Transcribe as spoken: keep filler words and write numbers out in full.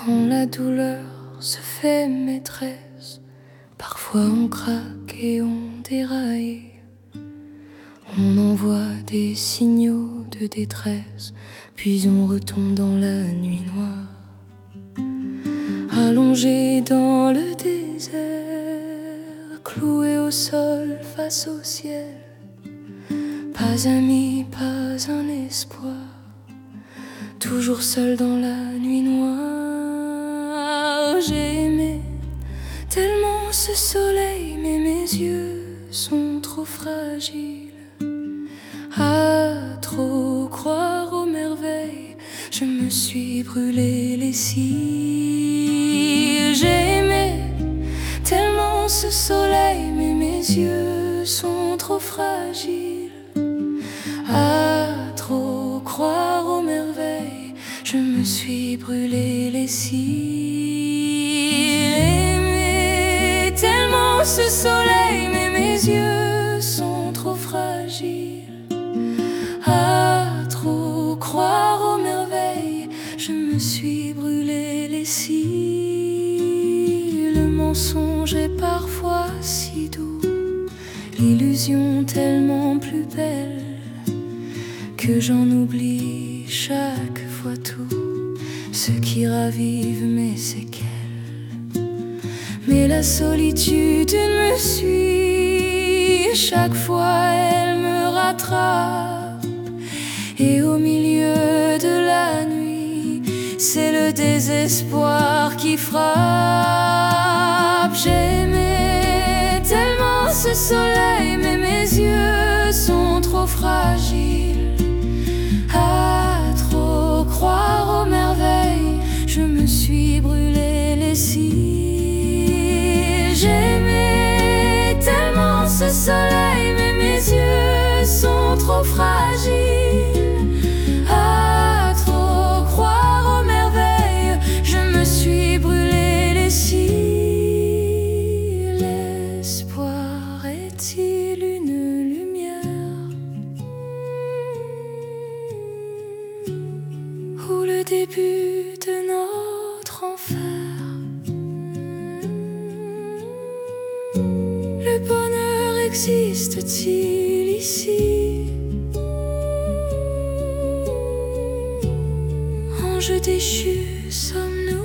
Quand la douleur se fait maîtresse, parfois on craque et on déraille. On envoie des signaux de détresse, puis on retombe dans la nuit noire. Allongé dans le désert, cloué au sol face au ciel. Pas ami, pas un espoir, toujours seul dans la nuit noire. J'ai aimé tellement ce soleil, mais mes yeux sont trop fragiles. À trop croire aux merveilles, je me suis brûlé les cils. J'ai aimé tellement ce soleil, mais mes yeux sont trop fragiles. À trop croire aux merveilles, je me suis brûlé les cils. Aimer tellement ce soleil, mais mes yeux sont trop fragiles. À trop croire aux merveilles, je me suis brûlé les cils. Le mensonge est parfois si doux, l'illusion tellement plus belle, que j'en oublie chaque fois tout, ce qui ravive mes séquelles. Mais la solitude me suit, chaque fois elle me rattrape. Et au milieu de la nuit, c'est le désespoir qui frappe. J'ai aimé tellement ce soleil, mais mes yeux sont trop fragiles. À trop croire aux merveilles, je me suis brûlé les cils. J'ai aimé tellement ce soleil, mais mes yeux sont trop fragiles. À trop croire aux merveilles, je me suis brûlé les cils. L'espoir est-il une lumière, ou le début de notre enfer? Le bonheur existe-t-il ici? Ange déchu, sommes-nous